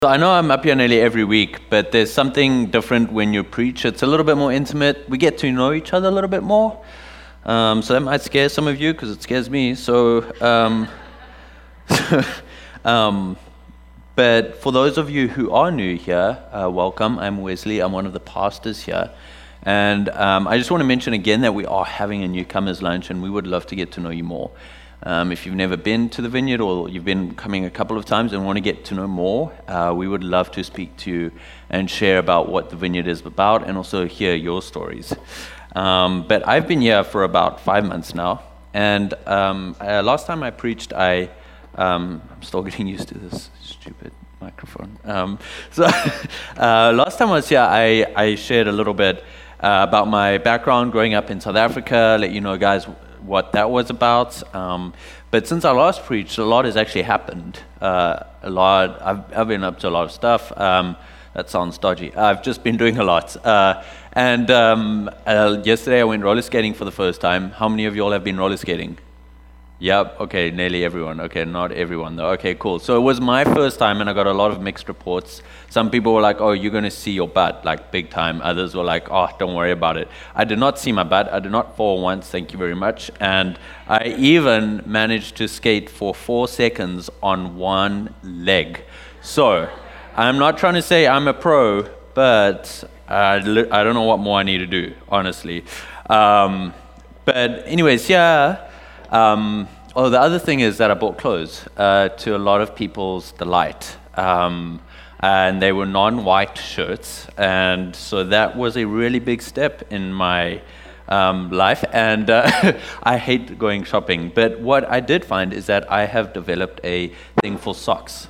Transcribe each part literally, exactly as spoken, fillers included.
So I know I'm up here nearly every week, but there's something different when you preach. It's a little bit more intimate. We get to know each other a little bit more. Um, so that might scare some of you because it scares me. So, um, um, but for those of you who are new here, uh, welcome. I'm Wesley. I'm one of the pastors here. And um, I just want to mention again that we are having a newcomers lunch, and we would love to get to know you more. Um, if you've never been to the Vineyard or you've been coming a couple of times and want to get to know more, uh, we would love to speak to you and share about what the Vineyard is about and also hear your stories. Um, but I've been here for about five months now, and um, uh, last time I preached, I, um, I'm still getting used to this stupid microphone. Um, so uh, last time I was here, I, I shared a little bit uh, about my background growing up in South Africa, let you know guys what that was about. Um, but since I last preached, a lot has actually happened. Uh, a lot. I've, I've been up to a lot of stuff. Um, that sounds dodgy. I've just been doing a lot. Uh, and um, uh, yesterday I went roller skating for the first time. How many of you all have been roller skating? Yep, okay, nearly everyone. Okay, not everyone though. Okay, cool. So it was my first time and I got a lot of mixed reports. Some people were like, oh, you're going to see your butt, like big time. Others were like, oh, don't worry about it. I did not see my butt. I did not fall once, thank you very much. And I even managed to skate for four seconds on one leg. So I'm not trying to say I'm a pro, but I, I don't know what more I need to do, honestly. Um, but anyways, yeah. Um, oh, the other thing is that I bought clothes uh, to a lot of people's delight, um, and they were non-white shirts, and so that was a really big step in my um, life, and uh, I hate going shopping, but what I did find is that I have developed a thing for socks,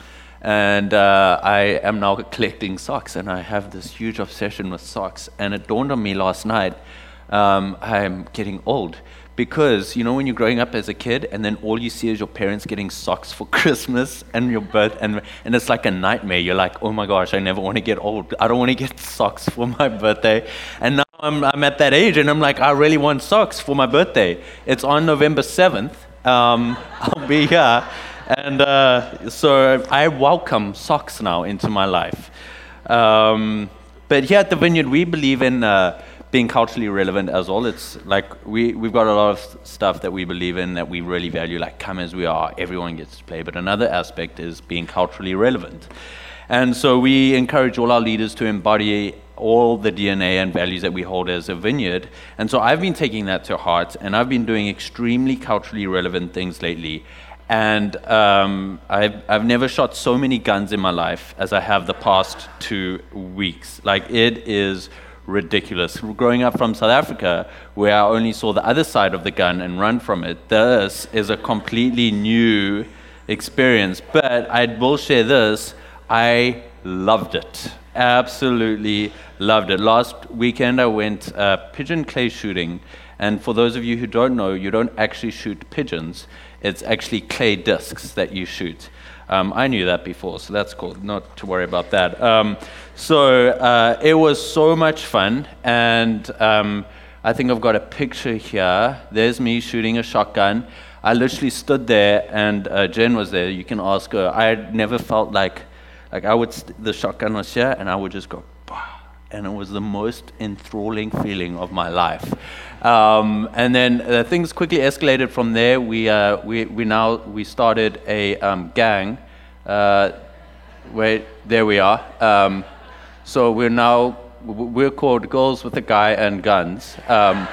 and uh, I am now collecting socks, and I have this huge obsession with socks, and it dawned on me last night, um, I'm getting old. Because, you know, when you're growing up as a kid and then all you see is your parents getting socks for Christmas and your birth, and and it's like a nightmare. You're like, oh my gosh, I never want to get old. I don't want to get socks for my birthday. And now I'm I'm at that age and I'm like, I really want socks for my birthday. It's on November seventh. Um, I'll be here. And uh, so I welcome socks now into my life. Um, but here at the Vineyard, we believe in Uh, being culturally relevant as well. It's like we, we've got a lot of stuff that we believe in that we really value, like come as we are, everyone gets to play. But another aspect is being culturally relevant. And so we encourage all our leaders to embody all the D N A and values that we hold as a Vineyard. And so I've been taking that to heart, and I've been doing extremely culturally relevant things lately. And um, I've, I've never shot so many guns in my life as I have the past two weeks. Like, it is ridiculous. Growing up from South Africa, where I only saw the other side of the gun and run from it, this is a completely new experience. But I will share this, I loved it. Absolutely loved it. Last weekend I went uh, pigeon clay shooting, and for those of you who don't know, you don't actually shoot pigeons. It's actually clay discs that you shoot. Um, I knew that before, so that's cool. Not to worry about that. Um, so uh, it was so much fun, and um, I think I've got a picture here. There's me shooting a shotgun. I literally stood there, and uh, Jen was there. You can ask her. I had never felt like, like I would. St- the shotgun was here, and I would just go, bah, and it was the most enthralling feeling of my life. Um, and then uh, things quickly escalated from there. We uh, we we now we started a um, gang. Uh, wait, there we are. Um, so we're now we're called Girls with a Guy and Guns, um,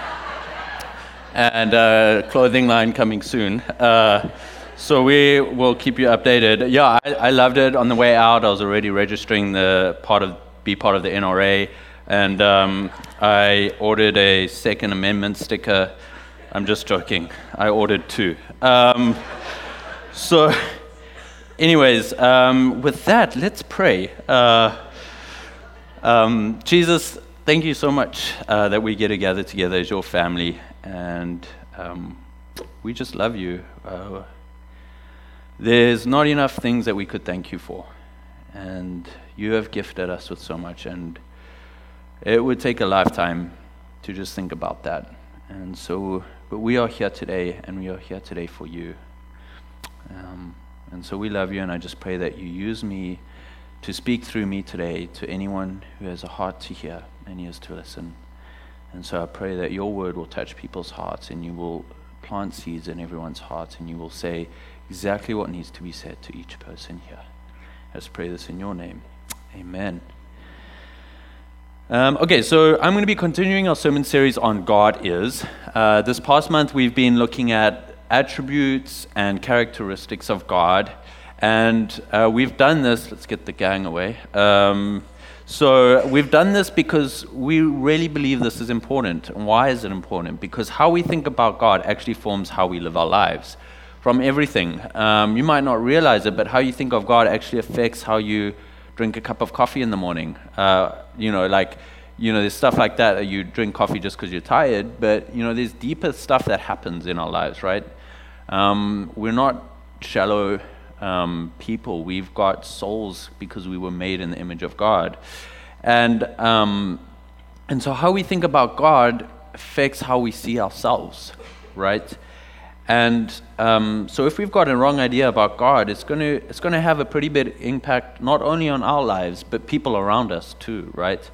and uh, clothing line coming soon. Uh, so we will keep you updated. Yeah, I, I loved it. On the way out, I was already registering the part of be part of the N R A. And um, I ordered a Second Amendment sticker. I'm just joking. I ordered two. Um, so, anyways, um, with that, let's pray. Uh, um, Jesus, thank you so much uh, that we get to gather together as your family, and um, we just love you. Uh, there's not enough things that we could thank you for, and you have gifted us with so much, and it would take a lifetime to just think about that. And so, but we are here today, and we are here today for you. Um, And so we love you, and I just pray that you use me to speak through me today to anyone who has a heart to hear and ears to listen. And so I pray that your word will touch people's hearts, and you will plant seeds in everyone's heart, and you will say exactly what needs to be said to each person here. Let's pray this in your name. Amen. Um, okay, so I'm going to be continuing our sermon series on God is. Uh, this past month we've been looking at attributes and characteristics of God, and uh, we've done this, let's get the gang away. Um, so we've done this because we really believe this is important. And why is it important? Because how we think about God actually forms how we live our lives. From everything. Um, you might not realize it, but how you think of God actually affects how you drink a cup of coffee in the morning. Uh, you know, like, you know, there's stuff like that, that you drink coffee just because you're tired, but, you know, there's deeper stuff that happens in our lives, right? Um, we're not shallow um, people. We've got souls because we were made in the image of God. And, um, and so how we think about God affects how we see ourselves, right? And um, so if we've got a wrong idea about God, it's going to it's going to have a pretty big impact not only on our lives, but people around us too, right?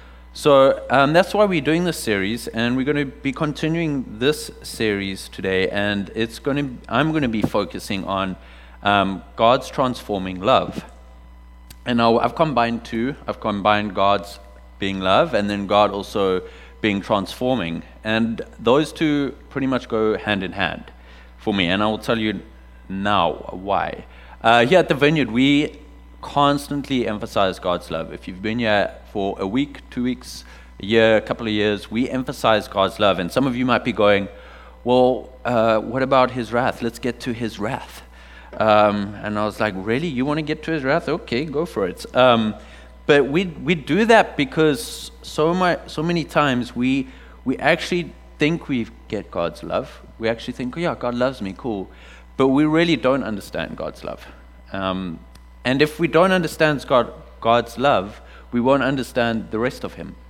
So um, that's why we're doing this series, and we're going to be continuing this series today, and it's going to I'm going to be focusing on um, God's transforming love. And now I've combined two. I've combined God's being love, and then God also being transforming, and those two pretty much go hand in hand for me, and I will tell you now why. Uh, here at the Vineyard, we constantly emphasize God's love. If you've been here for a week, two weeks, a year, a couple of years, we emphasize God's love. And some of you might be going, well, uh, what about his wrath? Let's get to his wrath. Um, and I was like, really? You want to get to his wrath? Okay, go for it. Um, but we we do that because so much, so many times we we actually think we get God's love. We actually think, oh yeah, God loves me, cool. But we really don't understand God's love. Um, and if we don't understand God, God's love, we won't understand the rest of him.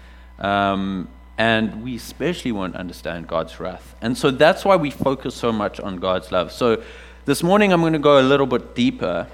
Um, and we especially won't understand God's wrath. And so that's why we focus so much on God's love. So this morning I'm going to go a little bit deeper.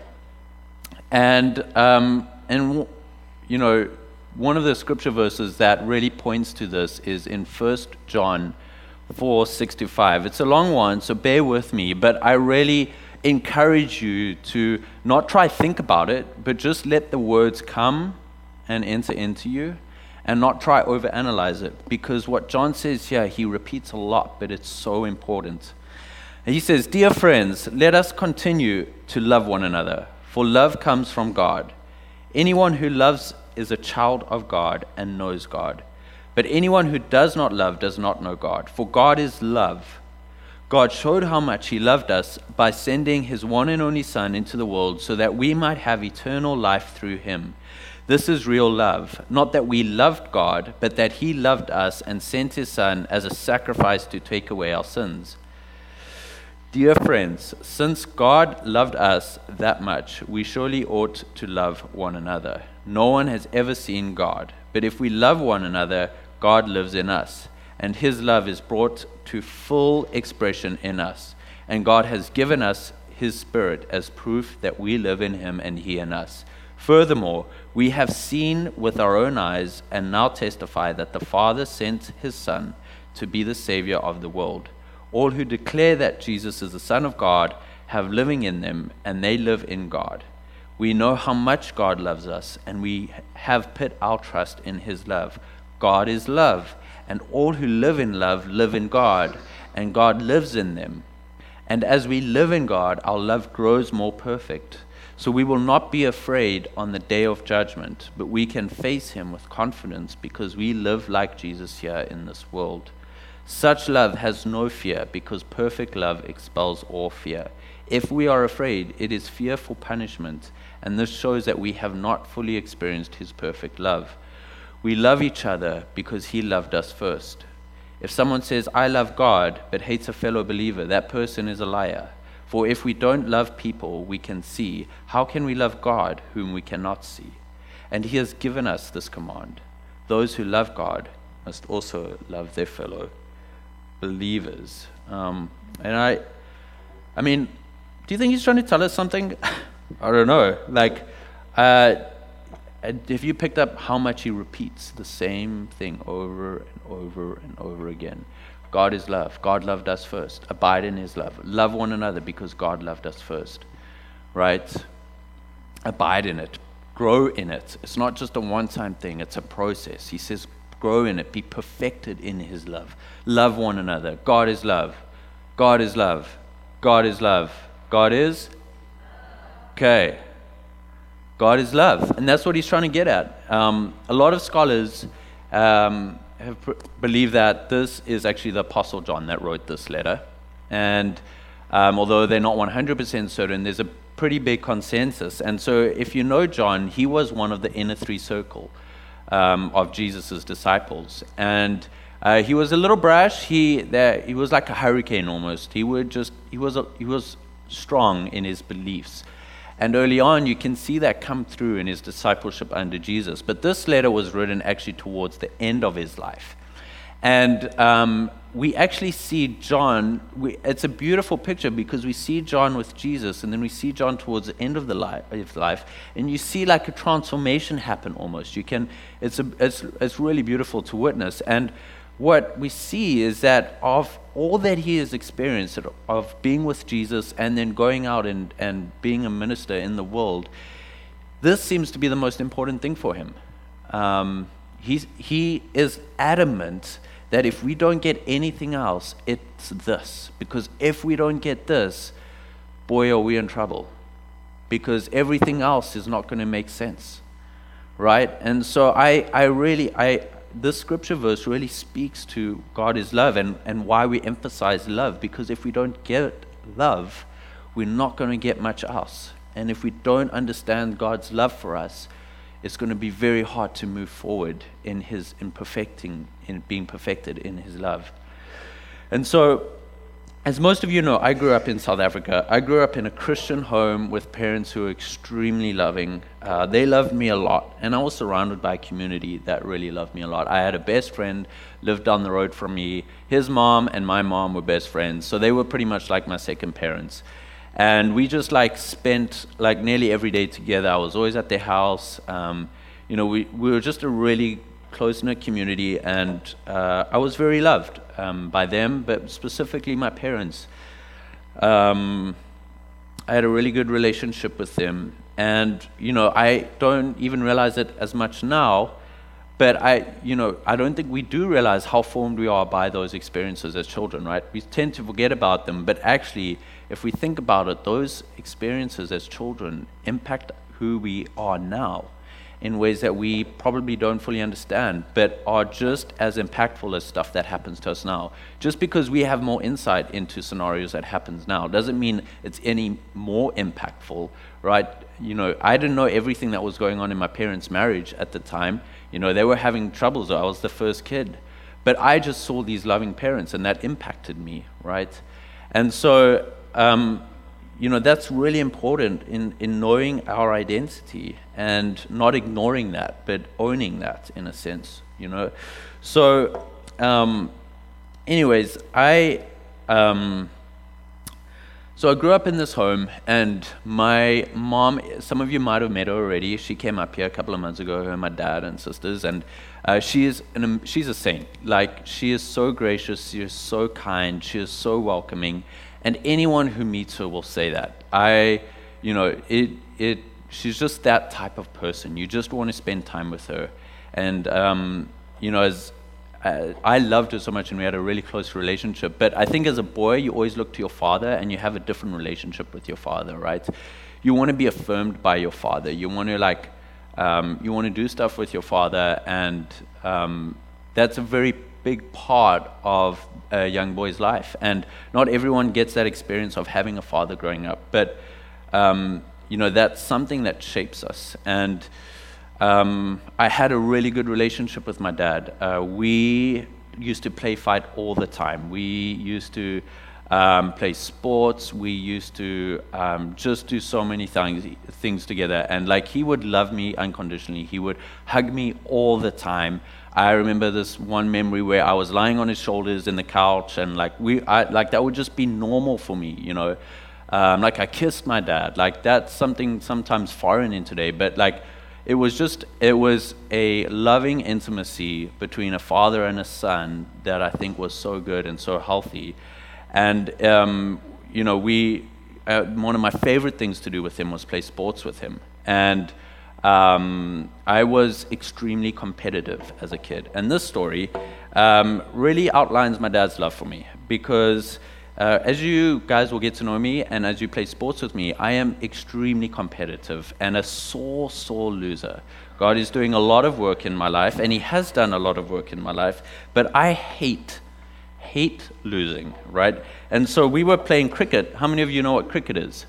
And, um, and you know, one of the scripture verses that really points to this is in First John four, six to five. It's a long one, so bear with me, but I really encourage you to not try to think about it, but just let the words come and enter into you, and not try overanalyze it, because what John says here, he repeats a lot, but it's so important. He says, "Dear friends, let us continue to love one another, for love comes from God. Anyone who loves is a child of God and knows God. But anyone who does not love does not know God, for God is love. God showed how much he loved us by sending his one and only Son into the world so that we might have eternal life through him. This is real love, not that we loved God, but that he loved us and sent his Son as a sacrifice to take away our sins. Dear friends, since God loved us that much, we surely ought to love one another. No one has ever seen God, but if we love one another, God lives in us, and his love is brought to full expression in us. And God has given us his Spirit as proof that we live in him and he in us. Furthermore, we have seen with our own eyes and now testify that the Father sent his Son to be the Savior of the world. All who declare that Jesus is the Son of God have living in them, and they live in God. We know how much God loves us, and we have put our trust in his love. God is love, and all who live in love live in God, and God lives in them. And as we live in God, our love grows more perfect. So we will not be afraid on the day of judgment, but we can face him with confidence because we live like Jesus here in this world. Such love has no fear, because perfect love expels all fear. If we are afraid, it is fear for punishment, and this shows that we have not fully experienced his perfect love. We love each other because he loved us first. If someone says, I love God, but hates a fellow believer, that person is a liar. For if we don't love people we can see, how can we love God whom we cannot see? And he has given us this command: those who love God must also love their fellow believers. Um, and I, I mean, do you think he's trying to tell us something? I don't know. Like, uh, have you picked up how much he repeats the same thing over and over and over again? God is love. God loved us first. Abide in his love. Love one another because God loved us first. Right? Abide in it. Grow in it. It's not just a one-time thing. It's a process. He says, grow in it. Be perfected in his love. Love one another. God is love. God is love. God is love. God is? Okay. God is love. And that's what he's trying to get at. Um, a lot of scholars um, have pr- believe that this is actually the Apostle John that wrote this letter. And um, although they're not one hundred percent certain, there's a pretty big consensus. And so if you know John, he was one of the inner three circle um, of Jesus' disciples. And uh, he was a little brash. He there, he was like a hurricane almost. He would just he was a, he was strong in his beliefs. And early on, you can see that come through in his discipleship under Jesus. But this letter was written actually towards the end of his life. And um, we actually see John, we, it's a beautiful picture because we see John with Jesus, and then we see John towards the end of the life, of life, and you see like a transformation happen almost. You can, it's, a, it's, it's really beautiful to witness. And what we see is that of all that he has experienced of being with Jesus and then going out and, and being a minister in the world, this seems to be the most important thing for him. Um, he's, he is adamant that if we don't get anything else, it's this. Because if we don't get this, boy, are we in trouble. Because everything else is not going to make sense, right? And so I, I really, I... this scripture verse really speaks to God is love and, and why we emphasize love, because if we don't get love, we're not going to get much else. And if we don't understand God's love for us, it's going to be very hard to move forward in his in perfecting in being perfected in his love. And so, as most of you know, I grew up in South Africa. I grew up in a Christian home with parents who were extremely loving. Uh, they loved me a lot, and I was surrounded by a community that really loved me a lot. I had a best friend, lived down the road from me. His mom and my mom were best friends, so they were pretty much like my second parents. And we just like spent like nearly every day together. I was always at their house. Um, you know, we, we were just a really close-knit community, and uh, I was very loved um, by them, but specifically my parents. Um, I had a really good relationship with them, and you know, I don't even realize it as much now, but I, you know, I don't think we do realize how formed we are by those experiences as children, right? We tend to forget about them, but actually, if we think about it, those experiences as children impact who we are now in ways that we probably don't fully understand, but are just as impactful as stuff that happens to us now. Just because we have more insight into scenarios that happens now doesn't mean it's any more impactful, right? You know, I didn't know everything that was going on in my parents' marriage at the time. You know, they were having troubles. I was the first kid. But I just saw these loving parents, and that impacted me, right? And so, um, you know, that's really important in, in knowing our identity and not ignoring that, but owning that in a sense, you know. So, um, anyways, I, um, so I grew up in this home, and my mom, some of you might have met her already. She came up here a couple of months ago, her and my dad and sisters, and uh, she is an, she's a saint. Like, she is so gracious, she is so kind, she is so welcoming. And anyone who meets her will say that. I, you know, it, it, she's just that type of person. You just want to spend time with her. And, um, you know, as uh, I loved her so much, and we had a really close relationship. But I think as a boy, you always look to your father, and you have a different relationship with your father, right? You want to be affirmed by your father. You want to, like, um, you want to do stuff with your father, and um, that's a very big part of a young boy's life, and not everyone gets that experience of having a father growing up, but um, you know, that's something that shapes us. And um, I had a really good relationship with my dad. Uh, we used to play fight all the time. We used to um, play sports. We used to um, just do so many things things together, and like, he would love me unconditionally. He would hug me all the time. I remember this one memory where I was lying on his shoulders in the couch, and like we, I, like that would just be normal for me, you know. Um, like I kissed my dad. Like that's something sometimes foreign in today, but like it was just, it was a loving intimacy between a father and a son that I think was so good and so healthy. And, um, you know, we, uh, one of my favorite things to do with him was play sports with him. And um, I was extremely competitive as a kid. And this story um, really outlines my dad's love for me, because Uh, as you guys will get to know me and as you play sports with me, I am extremely competitive and a sore, sore loser. God is doing a lot of work in my life, and He has done a lot of work in my life, but I hate, hate losing, right? And so we were playing cricket. How many of you know what cricket is?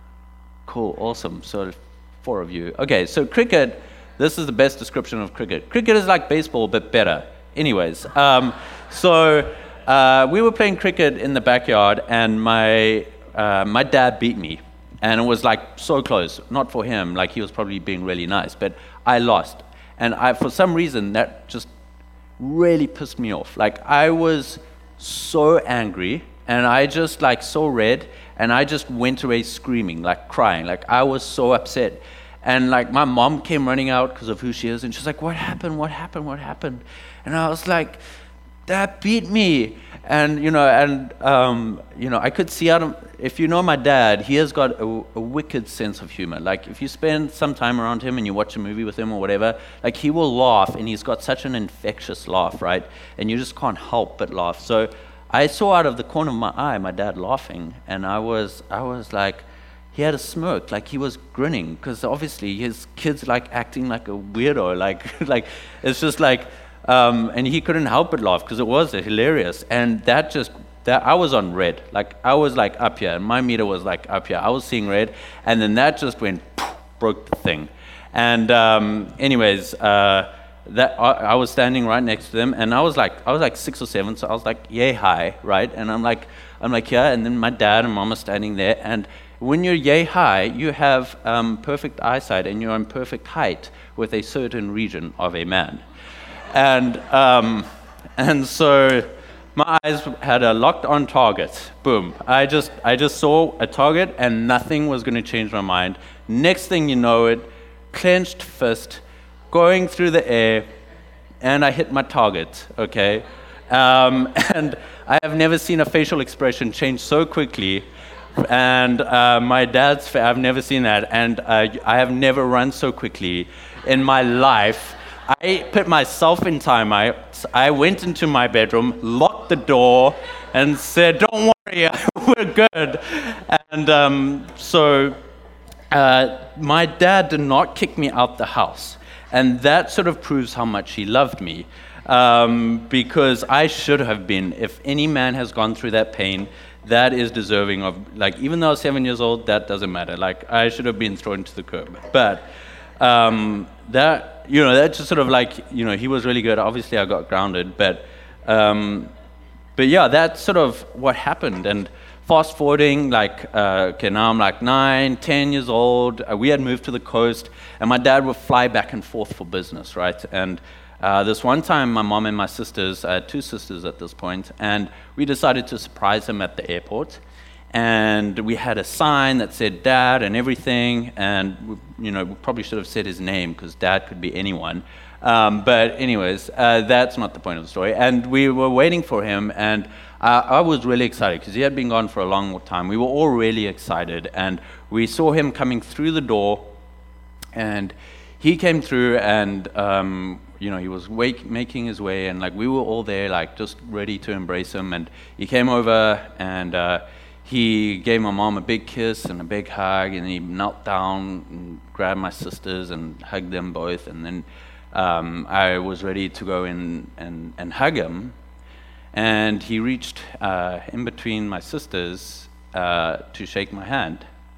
Cool, awesome. So four of you. Okay, so cricket, this is the best description of cricket. Cricket is like baseball, but better. Anyways, um, so... Uh, we were playing cricket in the backyard, and my uh, my dad beat me, and it was like so close. Not for him, like he was probably being really nice, but I lost, and I for some reason that just really pissed me off. Like I was so angry, and I just like so red, and I just went away screaming, like crying, like I was so upset. And like my mom came running out because of who she is, and she's like, "What happened? What happened? What happened?" And I was like, "Dad beat me." And, you know, and, um, you know, I could see out of, if you know my dad, he has got a, a wicked sense of humor. Like, if you spend some time around him and you watch a movie with him or whatever, like, he will laugh, and he's got such an infectious laugh, right? And you just can't help but laugh. So I saw out of the corner of my eye my dad laughing, and I was, I was like, he had a smirk, like he was grinning, because obviously his kid's, like, acting like a weirdo, like, like, it's just like, Um, and he couldn't help but laugh because it was hilarious. And that just, that I was on red. Like, I was like up here, and my meter was like up here. I was seeing red, and then that just went, poof, broke the thing. And um, anyways, uh, that I, I was standing right next to them, and I was like, I was like six or seven, so I was like, yay high, right? And I'm like, I'm like, yeah, and then my dad and mom are standing there, and when you're yay high, you have um, perfect eyesight, and you're on perfect height with a certain region of a man. And um, and so my eyes had a locked on target. Boom. I just I just saw a target, and nothing was going to change my mind. Next thing you know it, clenched fist, going through the air, and I hit my target, okay? Um, and I have never seen a facial expression change so quickly. And uh, my dad's, fa- I've never seen that. And uh, I have never run so quickly in my life. I put myself in timeout. I went into my bedroom, locked the door, and said, "Don't worry, we're good." And um, so uh, my dad did not kick me out the house. And that sort of proves how much he loved me. Um, because I should have been, if any man has gone through that pain, that is deserving of, like, even though I was seven years old, that doesn't matter. Like, I should have been thrown to the curb. But um, that, you know, that's just sort of like, you know, he was really good. Obviously, I got grounded, but, um, but yeah, that's sort of what happened. And fast forwarding, like, uh, okay, now I'm like nine, ten years old. Uh, we had moved to the coast, and my dad would fly back and forth for business, right? And uh, this one time, my mom and my sisters, I had two sisters at this point, and we decided to surprise him at the airport. And we had a sign that said Dad and everything, and we, you know, we probably should have said his name because Dad could be anyone. Um, but anyways, uh, that's not the point of the story. And we were waiting for him, and uh, I was really excited because he had been gone for a long time. We were all really excited, and we saw him coming through the door, and he came through, and um, you know, he was wake, making his way, and like we were all there, like just ready to embrace him. And he came over, and uh, he gave my mom a big kiss and a big hug, and he knelt down and grabbed my sisters and hugged them both. And then um, I was ready to go in and, and hug him, and he reached uh, in between my sisters uh, to shake my hand.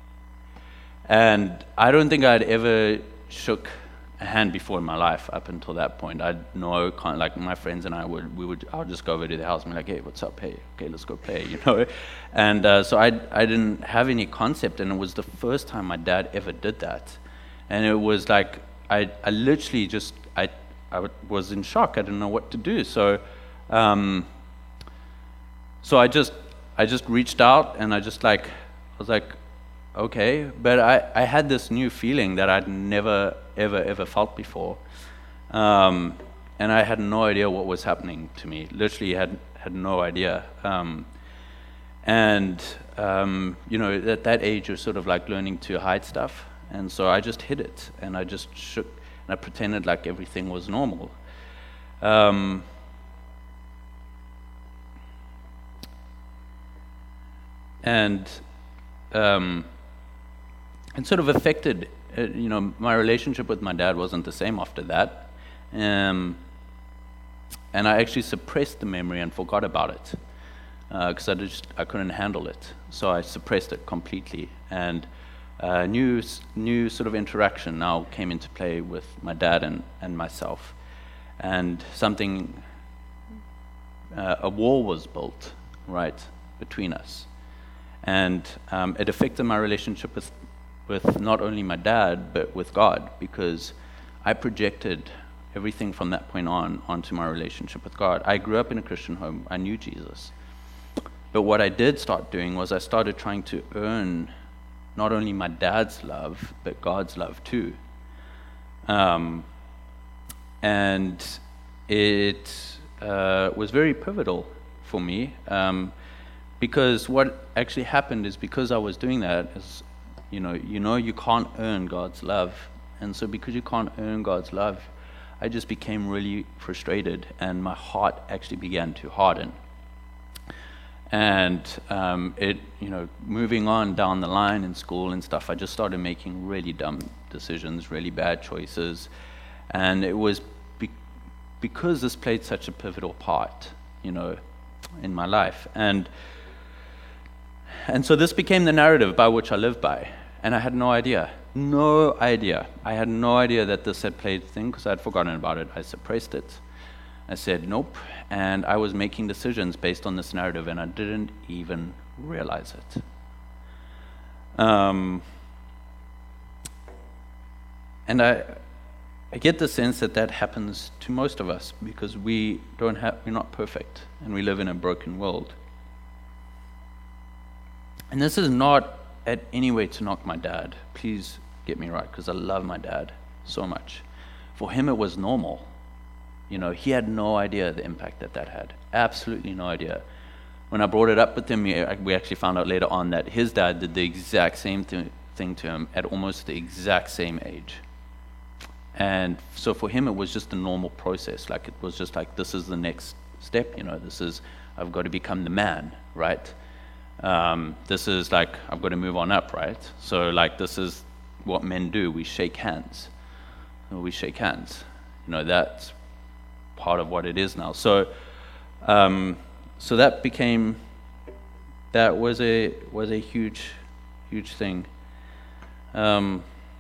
And I don't think I'd ever shook a hand before in my life up until that point. I'd know, kind of like my friends and I would, we would, I would just go over to the house and be like, "Hey, what's up? Hey, okay, let's go play," you know. And uh, so I, I didn't have any concept, and it was the first time my dad ever did that. And it was like, I, I literally just, I, I was in shock. I didn't know what to do. So, um, so I just, I just reached out, and I just like I was like, okay, but I, I had this new feeling that I'd never, ever, ever felt before. Um, and I had no idea what was happening to me. Literally had, had no idea. Um, and, um, you know, at that age, you're sort of like learning to hide stuff. And so I just hid it, and I just shook, and I pretended like everything was normal. Um, and um, it sort of affected, uh, you know, my relationship with my dad wasn't the same after that. Um, and I actually suppressed the memory and forgot about it because uh, I just I couldn't handle it. So I suppressed it completely. And uh, new new sort of interaction now came into play with my dad and, and myself. And something, uh, a wall was built, right, between us. And um, it affected my relationship with, with not only my dad, but with God, because I projected everything from that point on onto my relationship with God. I grew up in a Christian home. I knew Jesus. But what I did start doing was I started trying to earn not only my dad's love, but God's love too. Um, and it uh, was very pivotal for me. Um, Because what actually happened is because I was doing that, is, you know, you know, you can't earn God's love, and so because you can't earn God's love, I just became really frustrated, and my heart actually began to harden. And um, it, you know, moving on down the line in school and stuff, I just started making really dumb decisions, really bad choices, and it was be- because this played such a pivotal part, you know, in my life, and. And so this became the narrative by which I lived by. And I had no idea. No idea. I had no idea that this had played a thing because I had forgotten about it. I suppressed it. I said, nope. And I was making decisions based on this narrative, and I didn't even realize it. Um, and I, I get the sense that that happens to most of us because we don't have, we're not perfect, and we live in a broken world. And this is not at any way to knock my dad. Please get me right, because I love my dad so much. For him, it was normal. You know, he had no idea the impact that that had. Absolutely no idea. When I brought it up with him, we actually found out later on that his dad did the exact same th- thing to him at almost the exact same age. And so for him, it was just a normal process. Like, it was just like, this is the next step, you know, this is, I've got to become the man, right? Um, this is like, I've got to move on up, right? So like, this is what men do. We shake hands. We shake hands. You know, that's part of what it is now. So, um, so that became, that was a was a huge, huge thing. Um,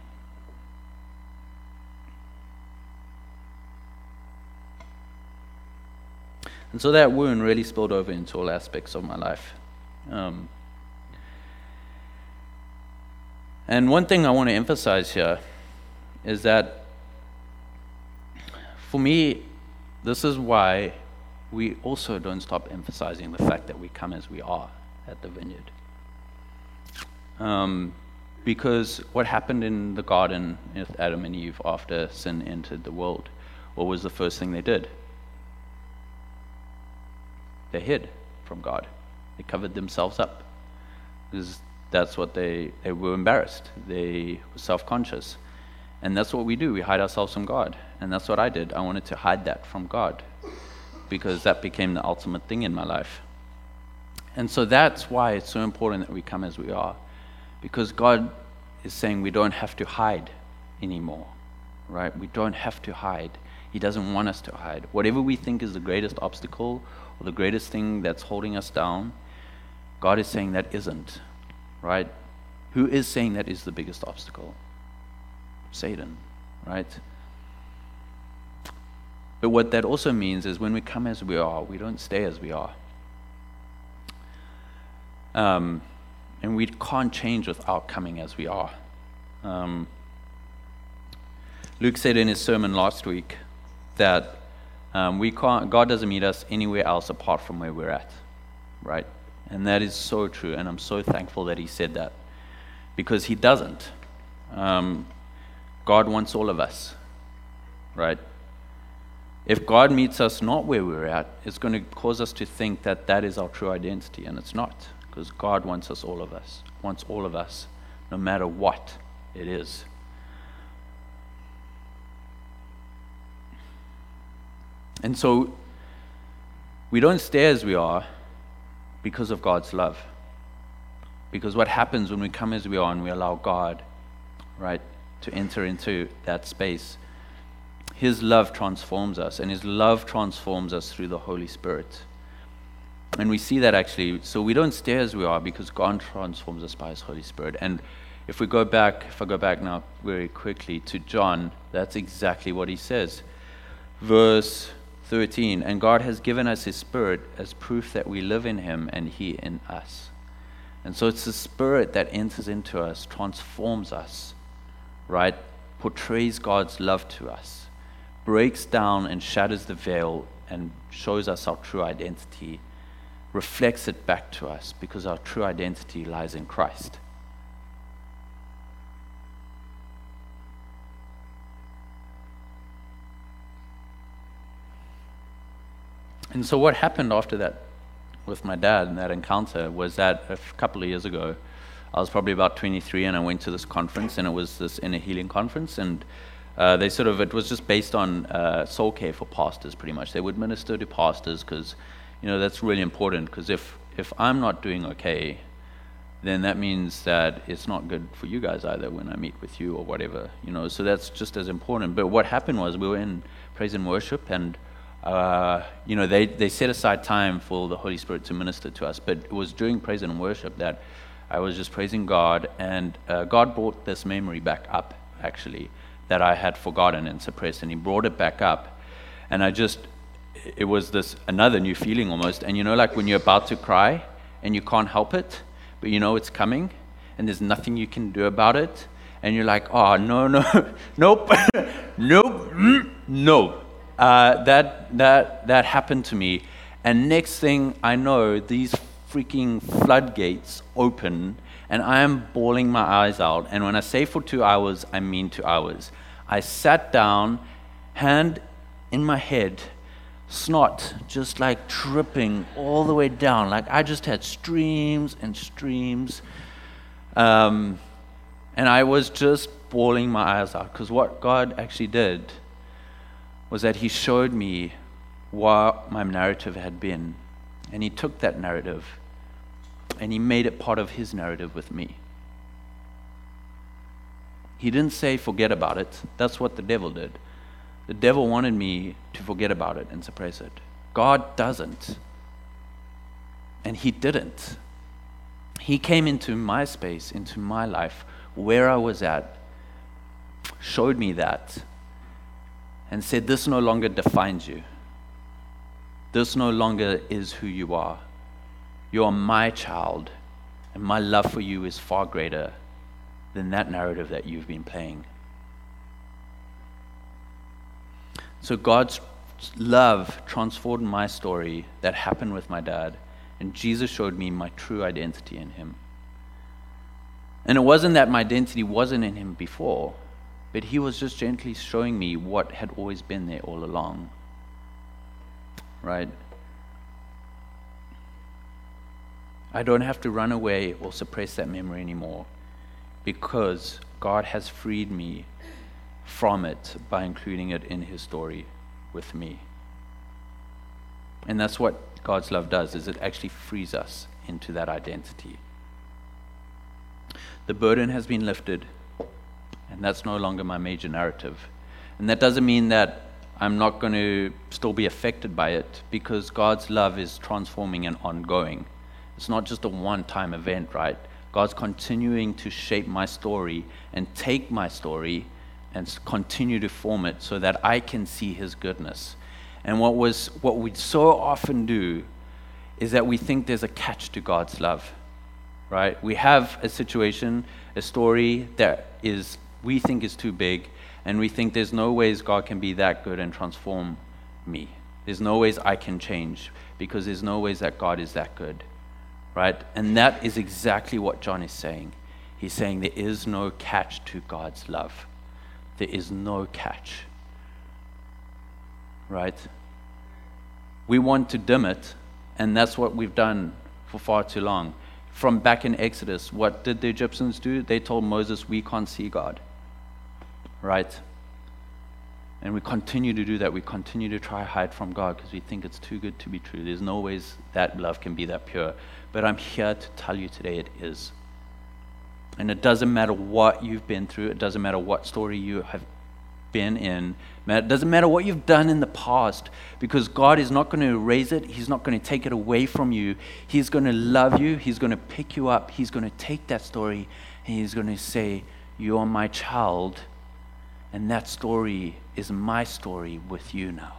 and so that wound really spilled over into all aspects of my life. Um, and one thing I want to emphasize here is that for me, this is why we also don't stop emphasizing the fact that we come as we are at the Vineyard. Um, because what happened in the garden with Adam and Eve after sin entered the world, what was the first thing they did? They hid from God. They covered themselves up because that's what they, they were embarrassed. They were self-conscious. And that's what we do. We hide ourselves from God. And that's what I did. I wanted to hide that from God because that became the ultimate thing in my life. And so that's why it's so important that we come as we are, because God is saying we don't have to hide anymore, right? We don't have to hide. He doesn't want us to hide. Whatever we think is the greatest obstacle or the greatest thing that's holding us down, God is saying that isn't, right? Who is saying that is the biggest obstacle? Satan, right? But what that also means is when we come as we are, we don't stay as we are. Um, and we can't change without coming as we are. Um, Luke said in his sermon last week that um, we can't, God doesn't meet us anywhere else apart from where we're at, right? And that is so true, and I'm so thankful that he said that, because he doesn't. Um, God wants all of us, right? If God meets us not where we're at, it's going to cause us to think that that is our true identity, and it's not, because God wants us, all of us, wants all of us, no matter what it is. And so, we don't stay as we are because of God's love. Because what happens when we come as we are and we allow God, right, to enter into that space, His love transforms us, and His love transforms us through the Holy Spirit. And we see that actually, so we don't stay as we are because God transforms us by His Holy Spirit. And if we go back, if I go back now very quickly to John, that's exactly what he says. Verse thirteen, and God has given us His Spirit as proof that we live in Him and He in us. And so it's the Spirit that enters into us, transforms us, right? Portrays God's love to us, breaks down and shatters the veil and shows us our true identity, reflects it back to us, because our true identity lies in Christ. And so what happened after that with my dad and that encounter was that a couple of years ago, I was probably about twenty-three, and I went to this conference, and it was this inner healing conference, and uh, they sort of, it was just based on uh, soul care for pastors, pretty much. They would minister to pastors because, you know, that's really important, because if, if I'm not doing okay, then that means that it's not good for you guys either when I meet with you or whatever, you know, so that's just as important. But what happened was we were in praise and worship, and Uh, you know, they, they set aside time for the Holy Spirit to minister to us, but it was during praise and worship that I was just praising God, and uh, God brought this memory back up, actually, that I had forgotten and suppressed, and He brought it back up, and I just, it was this, another new feeling almost, and you know, like when you're about to cry, and you can't help it, but you know it's coming, and there's nothing you can do about it, and you're like, oh, no, no, nope, nope, mm, no. Uh, that that that happened to me, and next thing I know, these freaking floodgates open, and I am bawling my eyes out. And when I say for two hours, I mean two hours. I sat down, hand in my head, snot just like dripping all the way down. Like I just had streams and streams, um, and I was just bawling my eyes out, because what God actually did was that He showed me what my narrative had been, and He took that narrative and He made it part of His narrative with me. He didn't say forget about it. That's what the devil did. The devil wanted me to forget about it and suppress it. God doesn't, and He didn't. He came into my space, into my life, where I was at, showed me that, and said, this no longer defines you. This no longer is who you are. You are my child, and my love for you is far greater than that narrative that you've been playing. So God's love transformed my story that happened with my dad, and Jesus showed me my true identity in Him. And it wasn't that my identity wasn't in Him before, but He was just gently showing me what had always been there all along. Right? I don't have to run away or suppress that memory anymore, because God has freed me from it by including it in His story with me. And that's what God's love does, is it actually frees us into that identity. The burden has been lifted, and that's no longer my major narrative. And that doesn't mean that I'm not going to still be affected by it, because God's love is transforming and ongoing. It's not just a one-time event, right? God's continuing to shape my story and take my story and continue to form it so that I can see His goodness. And what was what we so often do is that we think there's a catch to God's love, right? We have a situation, a story that is we think is too big, and we think there's no ways God can be that good and transform me. There's no ways I can change, because there's no ways that God is that good, right? And that is exactly what John is saying. He's saying there is no catch to God's love. There is no catch, right? We want to dim it, and that's what we've done for far too long. From back in Exodus, what did the Egyptians do? They told Moses, we can't see God, right? And we continue to do that. We continue to try to hide from God because we think it's too good to be true. There's no ways that love can be that pure. But I'm here to tell you today it is. And it doesn't matter what you've been through. It doesn't matter what story you have been in. It doesn't matter what you've done in the past, because God is not going to erase it. He's not going to take it away from you. He's going to love you. He's going to pick you up. He's going to take that story and he's going to say, you are my child, and that story is my story with you now.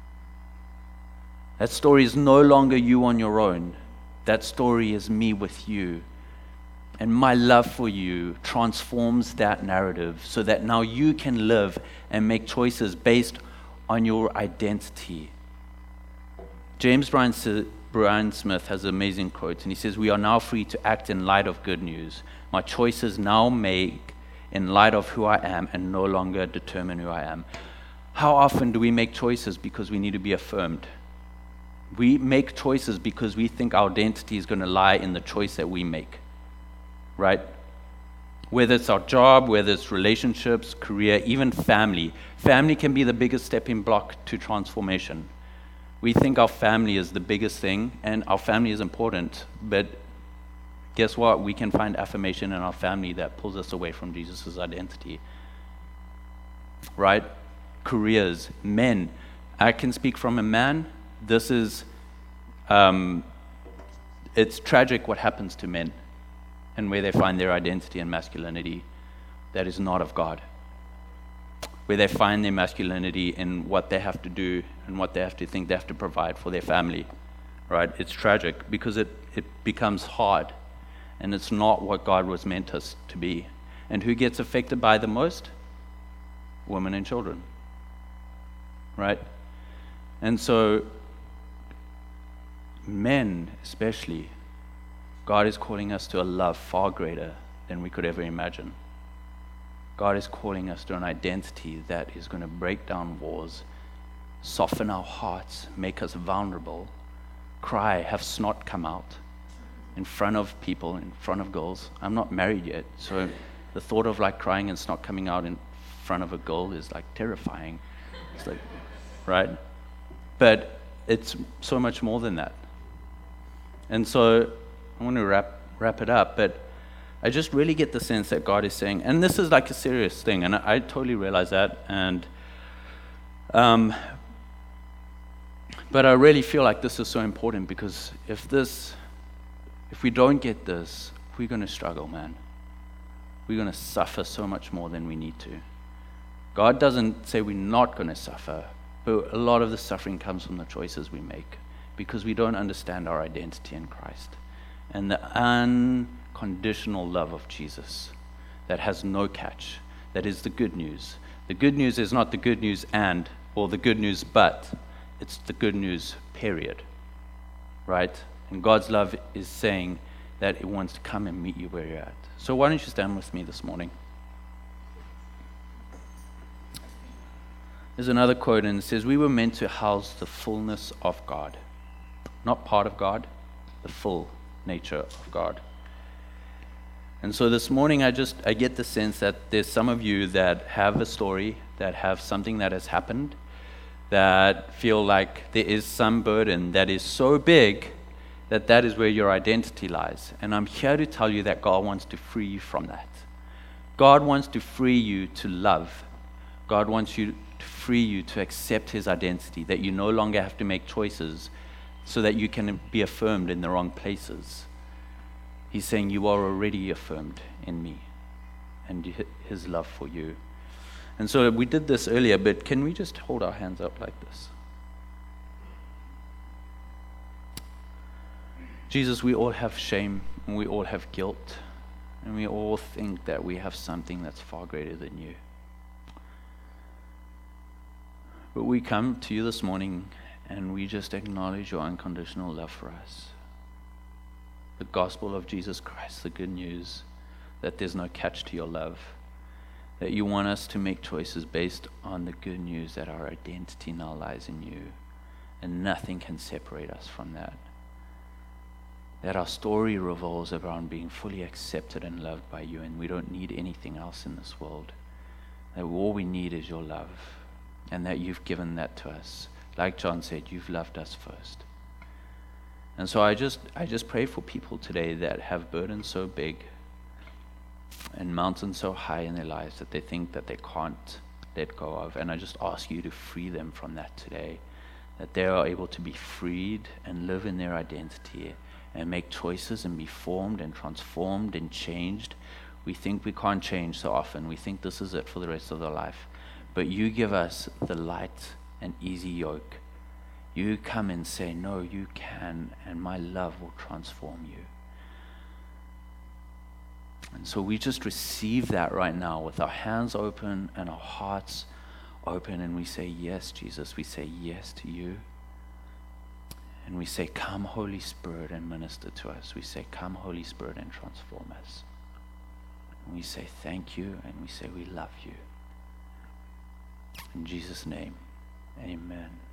That story is no longer you on your own. That story is me with you. And my love for you transforms that narrative so that now you can live and make choices based on your identity. James Bryan, Bryan Smith has an amazing quote, and he says, we are now free to act in light of good news. My choices now make in light of who I am and no longer determine who I am. How often do we make choices because we need to be affirmed? We make choices because we think our identity is going to lie in the choice that we make. Right? Whether it's our job, whether it's relationships, career, even family. Family can be the biggest stepping block to transformation. We think our family is the biggest thing, and our family is important, but guess what? We can find affirmation in our family that pulls us away from Jesus' identity. Right? Careers, men. I can speak from a man. This is, um, it's tragic what happens to men and where they find their identity and masculinity that is not of God. Where they find their masculinity in what they have to do and what they have to think they have to provide for their family, right? It's tragic because it, it becomes hard, and it's not what God was meant us to be. And who gets affected by the most? Women and children, right? And so, men especially, God is calling us to a love far greater than we could ever imagine. God is calling us to an identity that is going to break down walls, soften our hearts, make us vulnerable, cry, have snot come out in front of people, in front of girls. I'm not married yet, so the thought of like crying and snot coming out in front of a girl is like terrifying. It's like, right? But it's so much more than that. And so I want to wrap wrap it up, but I just really get the sense that God is saying, and this is like a serious thing, and I, I totally realize that, and um, but I really feel like this is so important, because if this, if we don't get this, we're going to struggle, man. We're going to suffer so much more than we need to. God doesn't say we're not going to suffer, but a lot of the suffering comes from the choices we make, because we don't understand our identity in Christ and the unconditional love of Jesus that has no catch. That is the good news. The good news is not the good news and, or the good news but, it's the good news, period. Right? And God's love is saying that it wants to come and meet you where you're at. So why don't you stand with me this morning? There's another quote, and it says, we were meant to house the fullness of God. Not part of God, the full nature of God. And so this morning I just, I get the sense that there's some of you that have a story, that have something that has happened, that feel like there is some burden that is so big that that is where your identity lies. And I'm here to tell you that God wants to free you from that. God wants to free you to love. God wants you to free you to accept his identity, that you no longer have to make choices so that you can be affirmed in the wrong places. He's saying you are already affirmed in me and his love for you. And so we did this earlier, but can we just hold our hands up like this? Jesus, we all have shame and we all have guilt, and we all think that we have something that's far greater than you. But we come to you this morning and we just acknowledge your unconditional love for us. the gospel of Jesus Christ, the good news that there's no catch to your love, that you want us to make choices based on the good news that our identity now lies in you, and nothing can separate us from that. That our story revolves around being fully accepted and loved by you, and we don't need anything else in this world. That all we need is your love, and that you've given that to us. Like John said, you've loved us first. And so I just I just pray for people today that have burdens so big and mountains so high in their lives that they think that they can't let go of. And I just ask you to free them from that today, that they are able to be freed and live in their identity and make choices and be formed and transformed and changed. We think we can't change so often. We think this is it for the rest of our life. But you give us the light and easy yoke. You come and say, no, you can, and my love will transform you. And so we just receive that right now with our hands open and our hearts open, and we say, yes, Jesus. We say yes to you. And we say, come, Holy Spirit, and minister to us. We say, come, Holy Spirit, and transform us. And we say, thank you, and we say, we love you. In Jesus' name, amen.